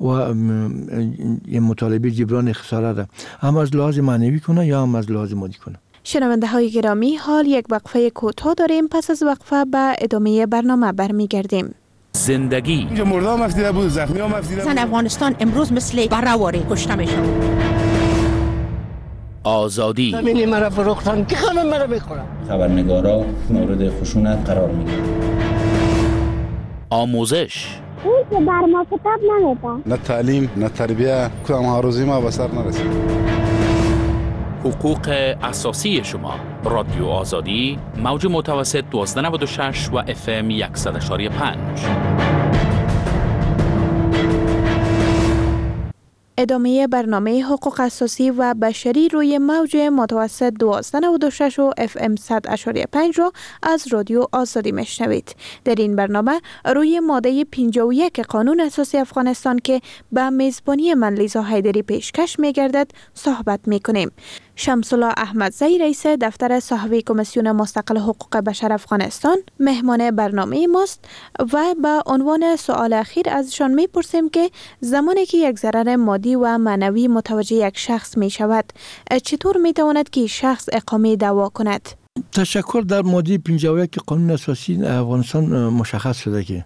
و این مطالبه جبران خسارت را هم از لحاظ معنوی کنه یا هم از لحاظ مادی کنه. شنونده های گرامی، حال یک وقفه کوتاه داریم. پس از وقفه به ادامه برنامه برمیگردیم. زندگی اینجا مرده هم افتیده بود، زخمی هم افتیده بود. افغانستان امروز مثل بره‌واره کشته میشه. آزادی همینی مرا فروختن که همه مرا میخورن. خبرنگارا مورد خشونت قرار میگیرن. آموزش اون که بر ما کتاب نمیده. نه تعلیم نه تربیه، کدام هاروزی ما به سر نرسید. حقوق اساسی شما. رادیو آزادی، موج متوسط 1296 و FM 100.5. ادامه برنامه حقوق اساسی و بشری روی موج متوسط 1296 و FM 100.5 را از رادیو آزادی میشنوید. در این برنامه روی ماده 51 قانون اساسی افغانستان که به میزبانی من لیزا حیدری پیشکش میگردد صحبت میکنیم. شمس الله احمدزی رئیس دفتر صاحب کمیسیون مستقل حقوق بشر افغانستان مهمان برنامه ماست و به عنوان سوال اخیر ازشان میپرسیم که زمانی که یک ضرر مادی و معنوی متوجه یک شخص می شود، چطور می تواند که شخص اقامه دعوا کند؟ تشکر. در ماده 51 قانون اساسی افغانستان مشخص شده که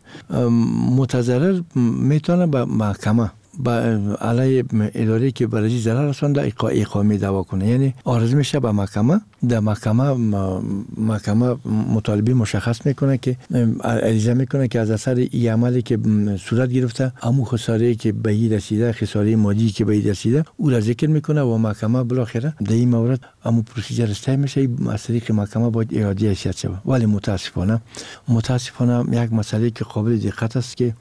متضرر میتونه به محکمه با علیه اداره که برای ضرر رسانده اقامه دعوا کنه. یعنی عرض میشه به محکمه، در محکمه مطالبه مشخص میکنه که عریضه میکنه که از اثر این عملی که صورت گرفته همون خساره که به این رسیده، خساره مادی که به این رسیده، او را ذکر میکنه و محکمه بالاخره در این مورد همون پروسیجر استای میشه. از طریق محکمه باید اعاده حیثیت شود. ولی متاسفانه یک مسئله که قابل دقت است که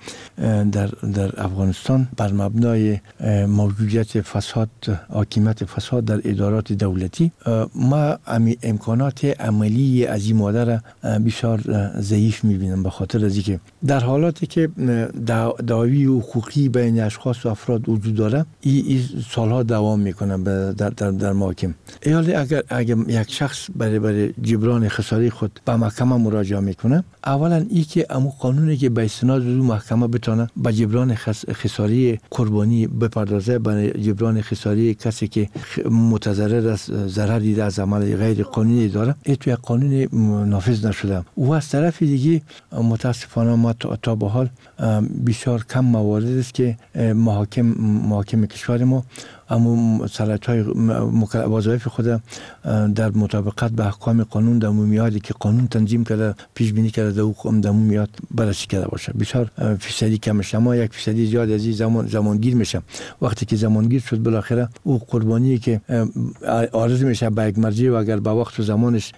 در افغانستان بر مبنای موجودیت فساد، حاکمیت فساد در ادارات دولتی، ما امکانات عملی از این ماده را بسیار ضعیف میبینم، به خاطر از اینکه در حالاتی که دعاوی حقوقی بین اشخاص و افراد وجود داره، این سالها دوام میکنه در محاکم. اگر یک شخص برای جبران خساره خود به محکمه مراجعه میکنه، اولا این که امو قانونی که به استناد او محکمه بتونه به جبران خساره قربانی بپردازه، برای جبران خساره کسی که متضرر از ضرر دیده از عمل غیر قانونی داره، این توی قانون نافذ نشده. و از طرف دیگه متاسفانه ما تا به حال بسیار کم موارد است که محاکم کشور ما اما صلاحیت‌های وظایف خود در مطابقت به احکام قانون در میادی که قانون تنظیم کرده، پیش بینی کرده، در حکم در میاد بررسی کرده باشه. بسیار فیصدی کم میشه، اما یک فیصدی زیاد از این زمانگیر میشه. وقتی که زمانگیر شد، بالاخره او قربانی که عارض میشه به یک مرجع و اگر به وقت و زمانش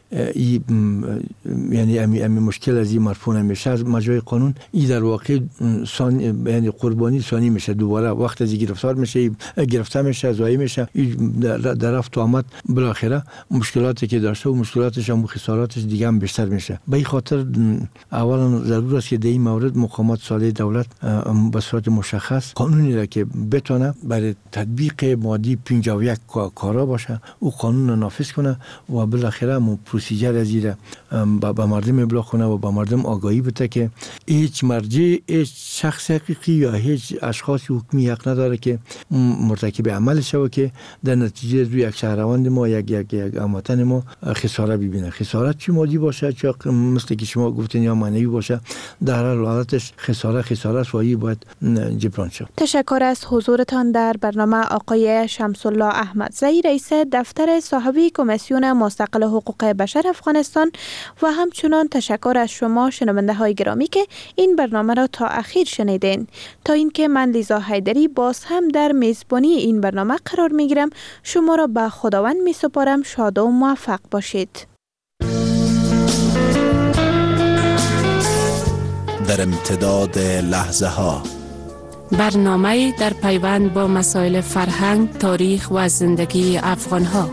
یعنی امی مشکل از این مرفوع نمیشه از مجرای قانون، این در واقع یعنی قربانی ثانی میشه. دوباره وقت از گرفتار میشه، گرفته میشه، ضایع میشه، در رفت و آمد بالاخره مشکلاتی که داشته و مشکلاتش و خساراتش دیگه هم بیشتر میشه. به این خاطر اولا ضرور است که در این مورد مقامات صالح دولت به صورت مشخص قانونی را که بتونه برای تطبیق ماده 51 کارا باشه، او قانون را نافذ کنه و بالاخره مو پروسیجر از این به مردم ابلاغ کنه و به مردم آگاهی بده که هیچ مرجع، هیچ شخص حقیقی یا هیچ اشخاص حکمی حق نداره که مرتکب عمل شوه که در نتیجه روی یک شهروند ما، یک هموطن ما خساره ببینه. خسارت چی مادی باشه، چه مثل که شما گفتین یا معنوی باشه، در هر حالتش خساره سوایی باید جبران شود. تشکر از حضورتان در برنامه آقای شمس الله احمدزی، رئیس دفتر صاحب کمیسیون مستقل حقوق بشر افغانستان، و همچنان تشکر از شما شنونده های گرامی که این برنامه را تا اخیر شنیدین. تا اینکه من لیزا حیدری باز هم در میزبانی این برنامه قرار میگیرم، شما را به خداوند می سپارم. شاد و موفق باشید. در امتداد لحظه ها، برنامه در پیوند با مسائل فرهنگ، تاریخ و زندگی افغان ها.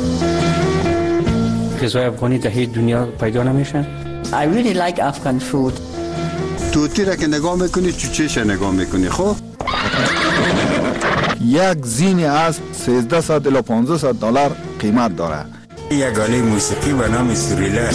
غذای افغانی در هیچ دنیا پیدا نمیشن. I really like Afghan food. توتی را که نگاه میکنی، چوچهش نگاه میکنی. خب یک زین اسب 1300 الی 1500 دلار قیمت داره. یک آله موسیقی به نام سوریلا.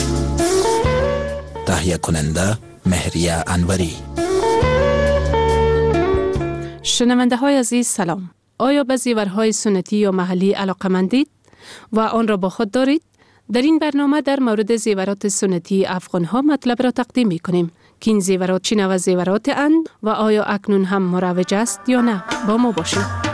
تهیه کننده مهریه انوری. شنونده های عزیز سلام. آیا به زیورهای سنتی یا محلی علاقه‌مندید و آن را با خود دارید؟ در این برنامه در مورد زیورات سنتی افغان‌ها مطلب را تقدیم می‌کنیم که این زیورات چه نوع زیورات اند و آیا اکنون هم مروج است یا نه. با ما باشید.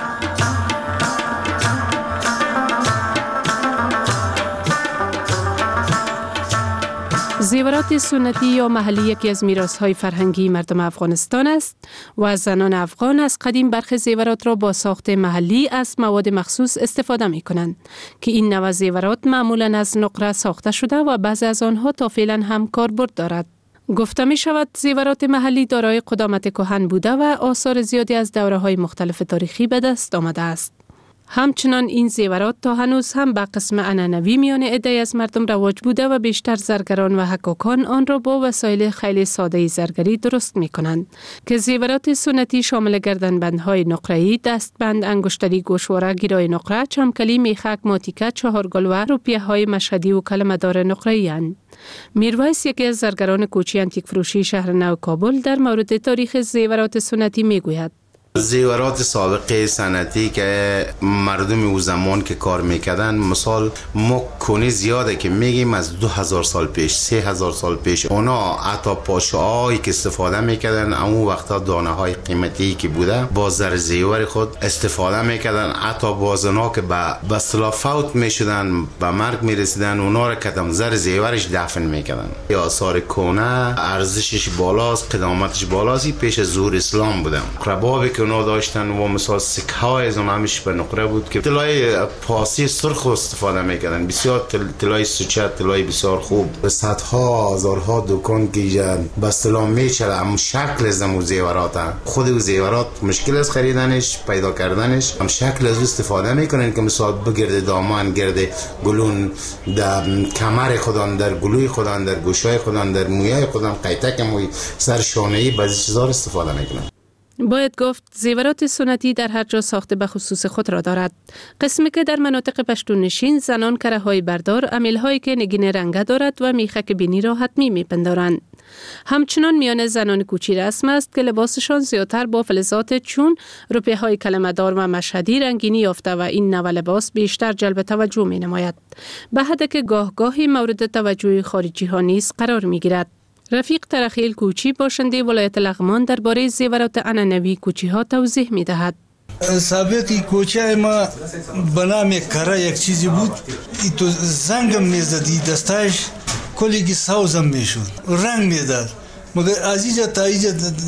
زیورات سنتی یا محلی یکی از میراث‌های فرهنگی مردم افغانستان است و زنان افغان از قدیم برخی زیورات را با ساخت محلی از مواد مخصوص استفاده می‌کنند که این نوع زیورات معمولاً از نقره ساخته شده و بعضی از آنها تا فعلا هم کاربرد دارد. گفته می شود زیورات محلی دارای قدامت کهن بوده و آثار زیادی از دوره‌های مختلف تاریخی به دست آمده است. همچنان این زیورات تا هنوز هم به قسم عنعنوی میان عده‌ای از مردم رواج بوده و بیشتر زرگران و حکاکان آن را با وسایل خیلی ساده زرگری درست می کنند که زیورات سنتی شامل گردنبندهای نقره‌ای، دستبند، انگشتری، گوشواره، گیرای نقره، چمکلی، میخک، ماتیکه، چهارگل و روپیه‌های مشهدی و کلمه‌دار نقره‌ای اند. میرویس یکی از زرگران کوچی انتیک فروشی شهر نو کابل در مورد تاریخ زیورات سنتی میگوید: زیورات سابقه سنتی که مردم او زمان که کار میکردن، مثال ما کنی زیاده که میگیم از 2000 سال پیش، 3000 سال پیش، اونا حتی پاشه‌هایی که استفاده میکردن اون وقتا دانه های قیمتی که بوده با زر زیور خود استفاده میکردن. حتی بازنا که به اصطلاح فوت میشدن، به مرگ میرسیدن، اونا را کدام زر زیورش دفن میکردن. یا آثار کهنه ارزشش بالاست، قدامتش بالاست، پیش از ظهور اسلام بوده. ربابی که اونا داشتن و مثال سکه های از همش به نقره بود که طلای پاسی سرخ استفاده میکردن، بسیار طلای سوچه، طلای بسیار خوب. به صدها هزارها دکان که به اصطلاح میچره هم شکل از اون زیورات، خود اون زیورات مشکل از خریدنش، پیدا کردنش، هم شکل از استفاده میکنن که مثال بگرد دامان، گرد گلون در کمر خودان، در گلوی خودان، در گوشای خودان، در مویای خودان، قیتک موی، سر شانه‌ای، بعضی چیزا استفاده میکنن. باید گفت زیورات سنتی در هر جا ساخته به خصوص خود را دارد. قسمی که در مناطق پشتون نشین زنان کره‌های بردار، امیل‌هایی که نگین رنگه دارد و میخک بینی را حتمی میپندارند. همچنان میان زنان کوچی رسم است که لباسشان زیادتر با فلزات چون روپیه‌های کلمه‌دار و مشهدی رنگینی یافته و این نوع لباس بیشتر جلب توجه می‌نماید، به حدی که گاهی مورد توجه خارجی‌ها نیز قرار می‌گیرد. رفیق ترخیل کوچی باشنده ولایت لغمان درباره زیورات عنعنوی کوچی ها توضیح می دهد. سابقی کوچه ما به نام کره یک چیزی بود، تو زنگم میزدی دستش کلیگی سوزم میشد، رنگ میداد، مگر از اینجا تا اینجا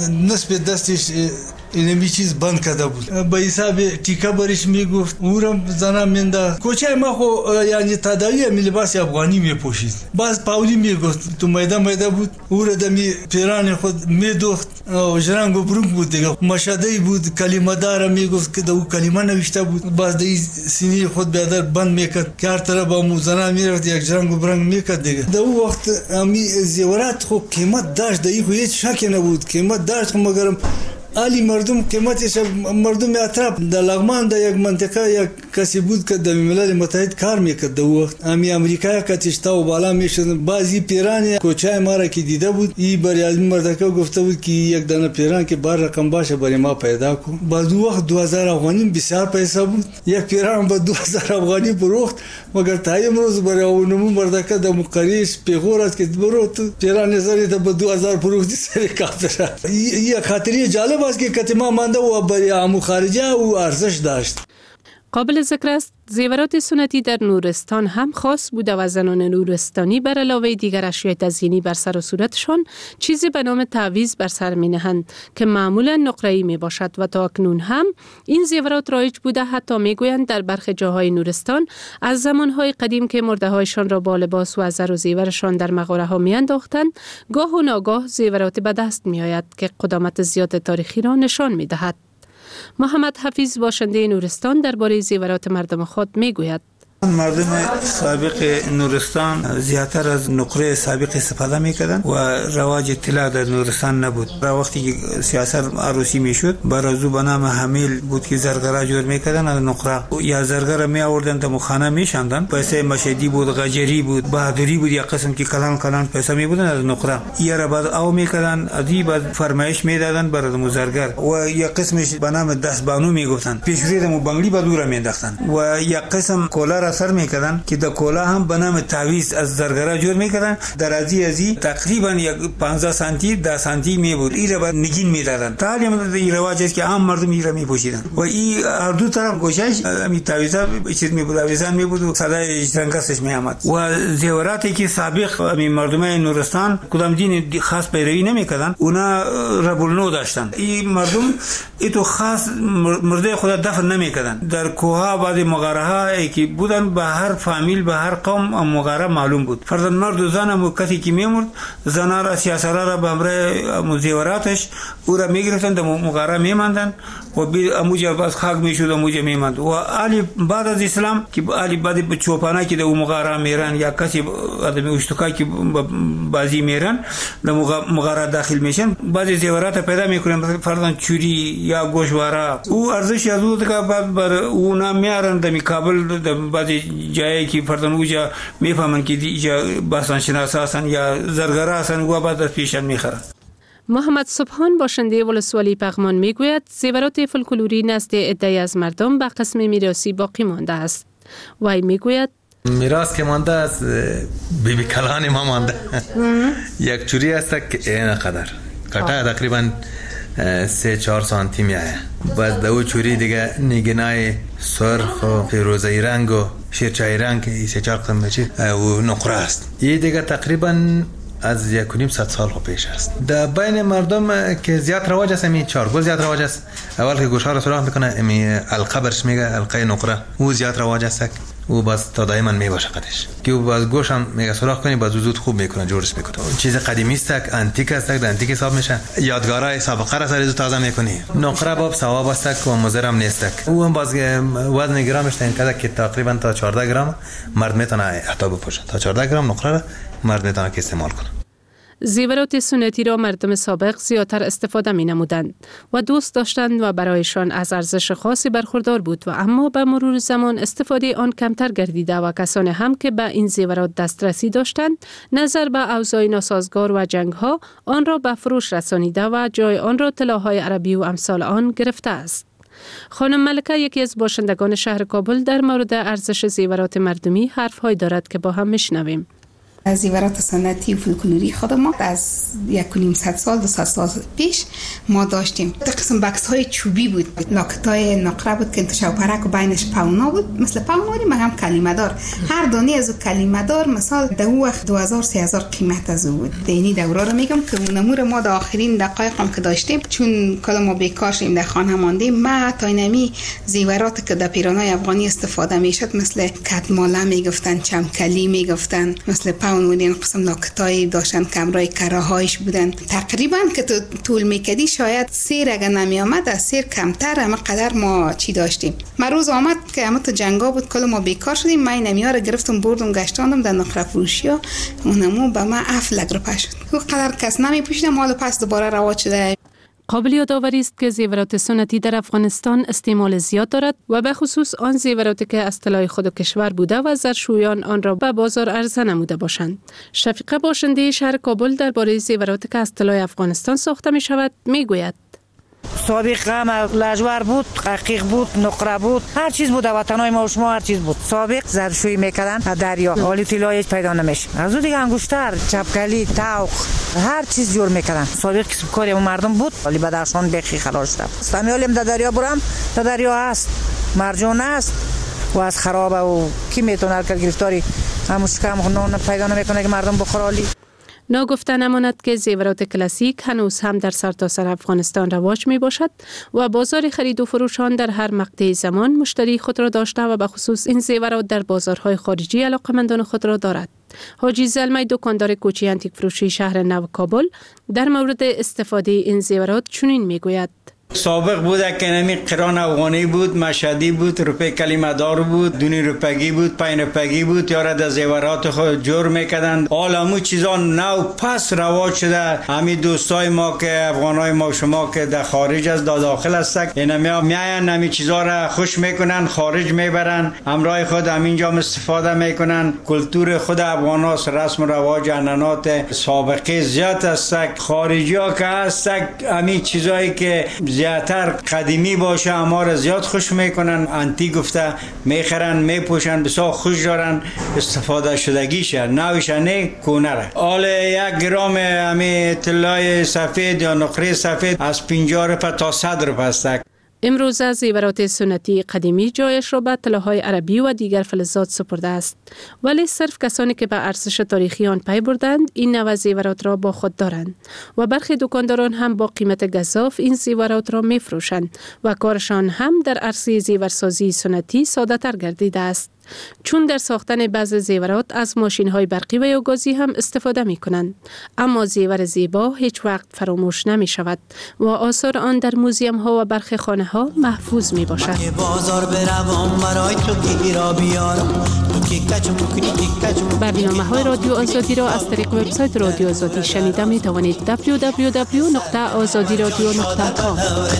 نصف دستش اینمی چیز بند کرده بود. به حساب تیکه برش میگفت، اورم زنم منده. کوچه ما خو یعنی تداوی می لباس افغانی میپوشید. باز پاولی میگفت تو میده بود، اور دمی پیران خود میدوخت و جرنگ و برنگ بود دیگه. مشهدی بود، کلمه دار میگفت که دو کلمه نوشته بود. باز دی سینی خود بیادر بند میکرد که هر طرف با موزنا میرفت یک جرنگ و برنگ میکرد دیگه. دو وقت امی زیورات خو قیمت داشت، دی خو هیچ شکی نبود، قیمت داشت، مگرم علی مردم قیمتش مردم اطراف در لغمان در یک منطقه یک کسی بود که در ملل متحد کار میکرد. در وقت امی امریکا کاتشتا و بالا میشد. بعضی پیران کوچه ما را که دیده بود، ای برای از مردکه گفته بود که یک دانه پیران که بار رقم باشه برای ما پیدا کن. بعد وقت 2000 افغانی بسیار پیسه بود. یک پیران با 2000 افغانی فروخت، مگر تا امروز برای اونمون مردکه در مقریش پیغور است که برو تو پیران زری تا با 2000 فروختی سر کافر. یک خاطری جالب است که کتما مانده و برای عمو خارجه و ارزش داشت. قابل ذکر است زیورات سنتی در نورستان هم خاص بوده و زنان نورستانی بر علاوه دیگر اشیاء تزیینی بر سر و صورتشان چیزی به نام تعویض بر سر می نهند که معمولا نقره‌ای می باشد و تا اکنون هم این زیورات رایج بوده. حتی می گویند در برخی جاهای نورستان از زمانهای قدیم که مرده هایشان را با لباس و زر و زیورشان در مغاره ها می انداختند، گاه و ناگاه زیورات به دست می آید که قدامت زیاد تاریخی را نشان می دهد. محمد حفیظ باشنده نورستان درباره زیورات مردم خود میگوید: مردم سابق نورستان زیاتر از نقره سابق استفاده میکردن و رواج اطلاع در نورستان نبود. وقتی که سیاست عروسی میشد برازو به نام حمیل بود که زرگرا جور میکردن از نقره یا زرگر می آوردن تا مخانه میشاندن. پیسه مشهدی بود، غجری بود، بهادری بود، یا قسم که کلان پیسه می بودن از نقره. یا را بعد او میکردن ادی بعد فرمایش میدادن برای مزرگر و یا قسمش به نام دستبانو میگفتن. پیشوری دمو بنگلی به دور مینداختن و یا قسم کولا را سر میکردن که د کولا هم به نام تعویض از زرگرا جور میکردن. در ازی تقریبا یک 15 سانتی 10 سانتی می بود. این را بعد نگین میدادن. تعلیم این رواج است که عام مردم این را میپوشیدن و این هر دو طرف گوشش می تعویضا چیز می بود، آویزان می بود و صدای جنگستش می آمد. و زیوراتی که سابق می مردم نورستان کدام دین خاص پیروی نمیکردن اونا ربولنو داشتن. این مردم ایتو خاص مرده خدا دفن نمیکردن. در کوها بعد مغاره که بودن به هر فامیل به هر قوم مغاره معلوم بود. فرضاً مرد و زن هم کسی که میمرد زنا را سیاسرا را به امر زیوراتش او را میگرفتن در مغاره میماندن و اموجا باز خاک میشد اموجا میماند. و علی بعد از اسلام که علی بعد چوپانا که در مغاره میرن یا کسی آدمی اشتکای که بازی میرن در مغاره داخل میشن بعض زیورات پیدا میکنن فرضاً چوری یا گوشواره او ارزش از او که بعد بر اونا میارن در کابل در بعض جایی که فرضاً اوجا میفهمن که دیجا باسان شناسا هستن یا زرگرا هستن و بعد از پیشن میخرن. محمد سبحان باشنده ولسوالی پغمان میگوید زیورات فولکلوری نزد عده‌ای از مردم به قسم میراثی باقی مانده است. وی میگوید میراث که مانده از بیبی کلان ما مانده. یک چوری است که اینقدر کتا تقریبا 3-4 سانتی میایه. باز دو چوری دیگه نگینای سرخ و فیروزه‌ای رنگ و شیرچای رنگ 3-4 قسم بچی و نقره است. این دیگه تقریبا از 1.5 سال پیش است. در بین مردم که زیاد رواج است می چارگو زیاد رواج است. اول که گوشها را سراغ میکنه می القبرش میگه القای نقره او زیاد رواج است. او باز تا دائما میباشه قدش که او باز گوش هم میگه سراغ کنی باز زود خوب میکنه جورش میکنه. چیز قدیمی است انتیک است در انتیک حساب میشه. یادگارای سابقه را سر تازه میکنی. نقره باب ثواب است و مضرم نیست. او هم باز وزن گرامش تا اینقدر که تقریبا تا 14 گرم مرد میتونه احتیاط بپوشه. تا 14 گرم نقره را مرد میتونه که استعمال کنه. زیورات سنتی را مردم سابق زیادتر استفاده می نمودند و دوست داشتند و برایشان از ارزش خاصی برخوردار بود و اما به مرور زمان استفاده آن کمتر گردیده و کسانی هم که به این زیورات دسترسی داشتند نظر به اوضاع ناسازگار و جنگ ها آن را به فروش رسانیده و جای آن را طلاهای عربی و امثال آن گرفته است. خانم ملکه یکی از باشندگان شهر کابل در مورد ارزش زیورات مردمی حرف‌هایی دارد که با هم میشنویم. زیورات سنتی و فولکلوری خود ما از 1.5 سال 200 سال پیش ما داشتیم. قسم بکس های چوبی بود، لاکت های نقره بود که انتشاو پرک و بینش پاونا بود، مثل پاوناری ما هم کلمه دار. هر دانه از او کلمه دار مثال در او وقت 2000-3000 قیمت از او بود. دینی دوره رو میگم که اونمور ما در آخرین دقایق هم که داشتیم چون کلا ما بیکار شدیم در خانه ماندیم ما تا اینمی زیورات که در پیرانای افغانی استفاده میشد مثل کدماله میگفتن، چمکلی میگفتن، مثل اون قسم لاکتایی داشتن کمرای کراهایش بودن. تقریبا که تو طول میکدی شاید سیر اگر نمی آمد از سیر کمتر اما قدر ما چی داشتیم. من روز آمد که اما تو جنگا بود کل ما بیکار شدیم. من نمی‌ها رو گرفتم بردم گشتاندم در نقره فروشی ها اونمو به من افلک رو پشت و قدر کس نمی پوشیدم حالا پس دوباره رواج شده. قابل یادآوری است که زیورات سنتی در افغانستان استعمال زیاد دارد و به خصوص آن زیوراتی که از طلای خود کشور بوده و زرشویان آن را به بازار عرضه نموده باشند. شفیقه باشنده شهر کابل درباره زیوراتی که از طلای افغانستان ساخته می شود می گوید. سابق هم لجور بود، قیق بود، نقره بود، هر چیز بود. وطنای ما و شما هر چیز بود. سابق زرشویی میکردن از دریا، حالی طلای پیدا نمیشه. از اون دیگه انگشتر، چپکلی، تاوق، هر چیز جور میکردن. سابق کسب کاری مردم بود، ولی بدخشان بخی خلاص شد. استعمالیم در دریا برم، در دریا هست، مرجان است و از خرابه و کی میتونه که گرفتاری همش کم نون پیدا نمیکنه که مردم بخورالی. ناگفته نماند که زیورات کلاسیک هنوز هم در سرتاسر افغانستان رواج می باشد و بازار خرید و فروش آن در هر مقطع زمان مشتری خود را داشته و به خصوص این زیورات در بازارهای خارجی علاقمندان خود را دارد. حاجی زلمی دکاندار کوچی انتیک فروشی شهر نو کابل در مورد استفاده این زیورات چنین می گوید. سابق بوده که نمی قران افغانی بود، مشهدی بود، روپی کلمه دار بود، دونی روپگی بود، پین روپگی بود، یاره در زیورات خود جور میکردن. عالمو چیزا نو پس رواج شده. همین دوستای ما که افغانای ما شما که در خارج از داخل هستن، اینا میاین همین چیزا را خوش میکنن، خارج میبرن، همراه خود همینجا استفاده میکنن. کلتور خود افغاناست، رسم و رواج عنعنات سابقه زیاد است. خارجی ها که هست همین چیزایی که زیادتر قدیمی باشه اما را زیاد خوش میکنن، انتی گفته میخرن، میپوشن، بسیار خوش دارن، استفاده شدگیشه، نوشه نه کونه را. حال 1 گرم همین طلای سفید یا نقره سفید از 50 روپیه تا 100 روپیه است. امروزه زیورات سنتی قدیمی جایش را به طلاهای عربی و دیگر فلزات سپرده است، ولی صرف کسانی که به ارزش تاریخی آن پی بردند این نوع زیورات را با خود دارند و برخی دکانداران هم با قیمت گزاف این زیورات را می فروشند و کارشان هم در عرصه زیورسازی سنتی ساده تر گردیده است، چون در ساختن بعض زیورات از ماشین های برقی و یا گازی هم استفاده می کنند. اما زیور زیبا هیچ وقت فراموش نمی شود و آثار آن در موزیم ها و برخی خانه ها محفوظ می باشد. برنامه های رادیو آزادی را از طریق وبسایت رادیو آزادی شنیده می توانید. www.azadiradio.com.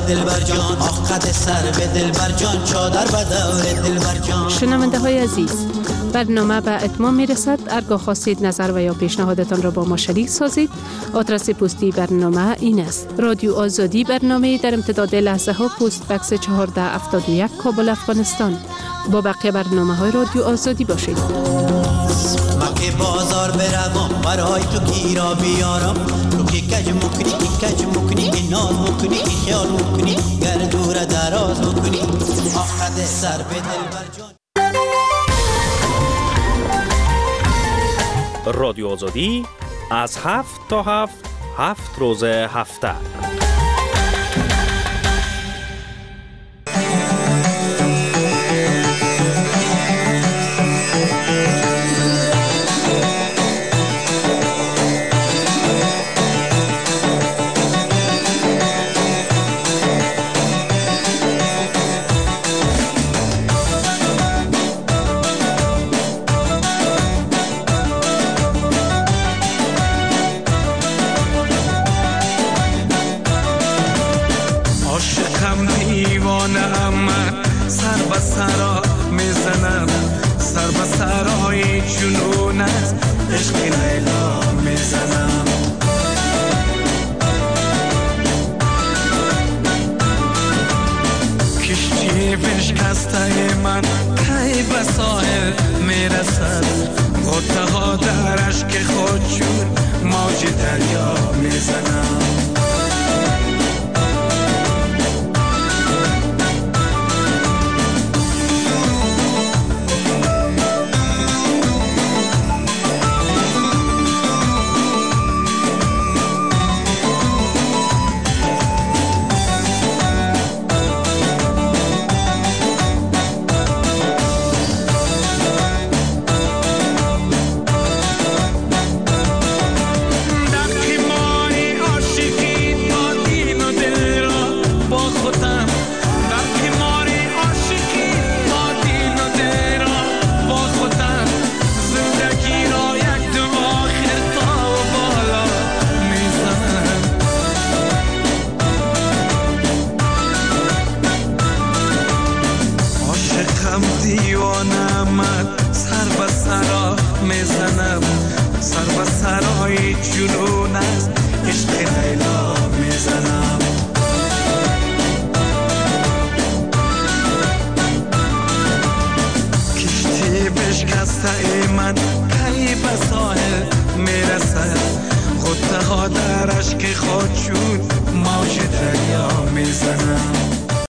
شنونده های عزیز، برنامه به اتمام می رسد. هرگاه خواستید نظر و یا پیشنهادتان را با ما شریک سازید. آدرس پستی برنامه این است: رادیو آزادی، برنامه در امتداد لحظه ها، پست بکس 1471 کابل، افغانستان. با بقیه برنامه های رادیو آزادی باشید. مکه بازار بروم برای تو گیرا بیارم، تو که کج مکنی که ناز مکنی که خیال مکنی گر دور دراز مکنی آخد سر به دل برجان. رادیو آزادی از 7 تا 7 روز هفته. من کی به ساحل میرسد، غوطه ها در اشک خود چون موج دریا میزنم.